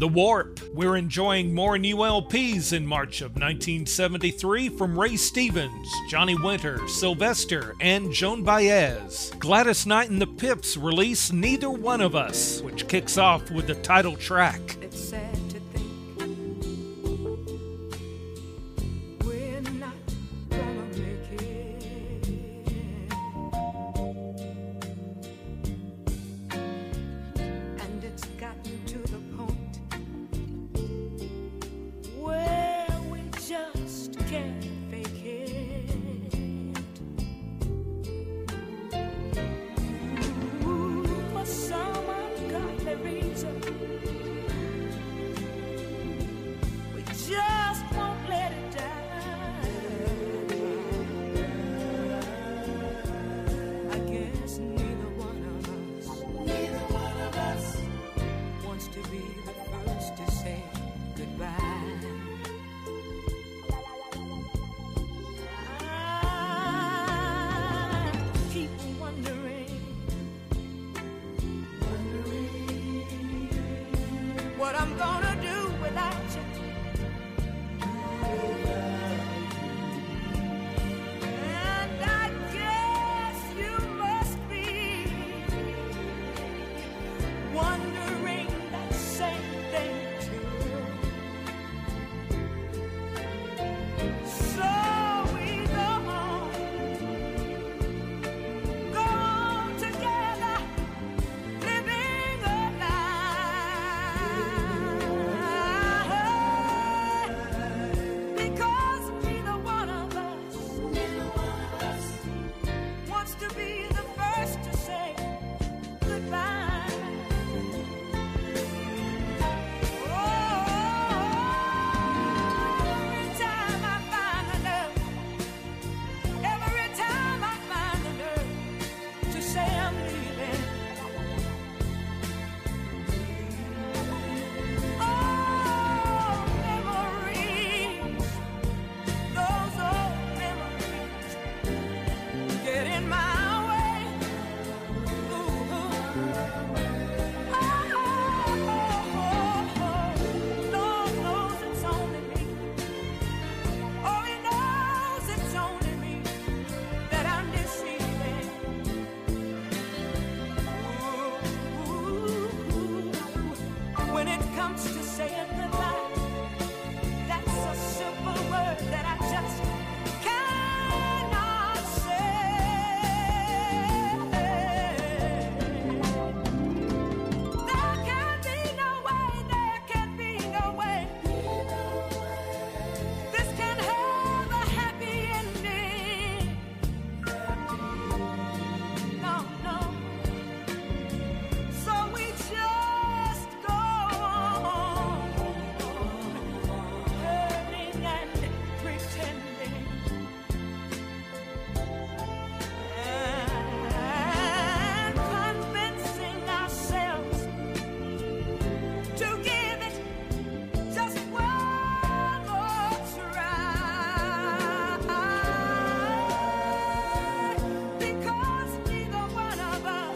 The Warp. We're enjoying more new LPs in March of 1973 from Ray Stevens, Johnny Winter, Sylvester, and Joan Baez. Gladys Knight and the Pips release Neither One of Us, which kicks off with the title track. It's sad to think we're not gonna make it, and it's gotten to the point where we just can't fake it. Ooh, for some ungodly reason, we just won't let it die. I guess neither one of us wants to be the first to say goodbye. I keep wondering what I'm gonna do without you. And I guess you must be wondering that same thing too. So we go on together, living a lie. Because neither one of us wants to be the first to say goodbye. Every time I find the nerve, every time I find the nerve to say I'm leaving, oh, memories, those old memories get in my way. Ooh, Lord knows it's only me. Oh, He knows it's only me that I'm deceiving. Ooh, when it comes to saying goodbye, that's a simple word that I just cannot say. There can be no way, there can be no way this can have a happy ending. No, no. So we just go on hurting and pretending, and convincing ourselves to give it just one more try. Because neither one of us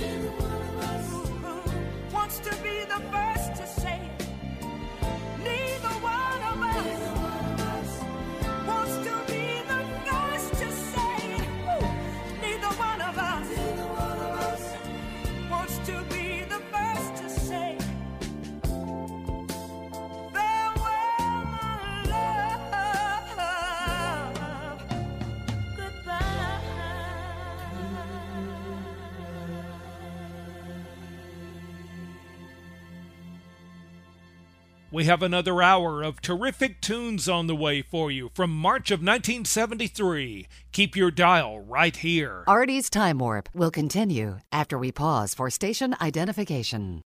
wants to be the first to say it. Neither one of us wants to be the first to say it. Neither one of us wants to be the first to say farewell, my love, goodbye. We have another hour of terrific tunes on the way for you from March of 1973. Keep your dial right here. Artie's Time Warp will continue after we pause for station identification.